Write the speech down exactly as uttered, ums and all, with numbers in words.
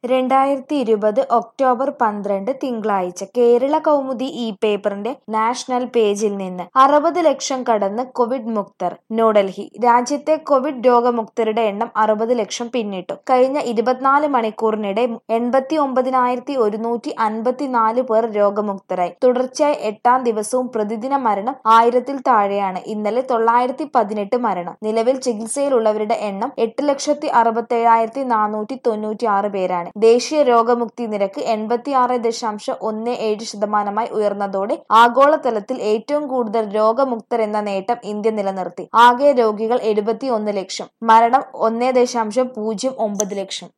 രണ്ടായിരത്തി ഇരുപത് ഒക്ടോബർ പന്ത്രണ്ട് തിങ്കളാഴ്ച കേരള കൗമുദി ഈ പേപ്പറിന്റെ നാഷണൽ പേജിൽ നിന്ന് അറുപത് ലക്ഷം കടന്ന് കോവിഡ് മുക്തർ. ന്യൂഡൽഹി രാജ്യത്തെ കോവിഡ് രോഗമുക്തരുടെ എണ്ണം അറുപത് ലക്ഷം പിന്നിട്ടു. കഴിഞ്ഞ ഇരുപത്തിനാല് മണിക്കൂറിനിടെ എൺപത്തി ഒമ്പതിനായിരത്തി ഒരുന്നൂറ്റി അൻപത്തിനാല് പേർ രോഗമുക്തരായി. തുടർച്ചയായ എട്ടാം ദിവസവും പ്രതിദിന മരണം ആയിരത്തിൽ താഴെയാണ്. ഇന്നലെ തൊള്ളായിരത്തി പതിനെട്ട് മരണം. നിലവിൽ ചികിത്സയിലുള്ളവരുടെ എണ്ണം എട്ട് ലക്ഷത്തി അറുപത്തേഴായിരത്തി നാനൂറ്റി തൊണ്ണൂറ്റി ആറ് പേരാണ്. ദേശീയ രോഗമുക്തി നിരക്ക് എൺപത്തിയാറ് ദശാംശം ഒന്ന് ഏഴ് ശതമാനമായി ഉയർന്നതോടെ ആഗോളതലത്തിൽ ഏറ്റവും കൂടുതൽ രോഗമുക്തരെന്ന നേട്ടം ഇന്ത്യ നിലനിർത്തി. ആകെ രോഗികൾ എഴുപത്തി ഒന്ന് ലക്ഷം. മരണം ഒന്ന് ദശാംശം പൂജ്യം ഒമ്പത് ലക്ഷം.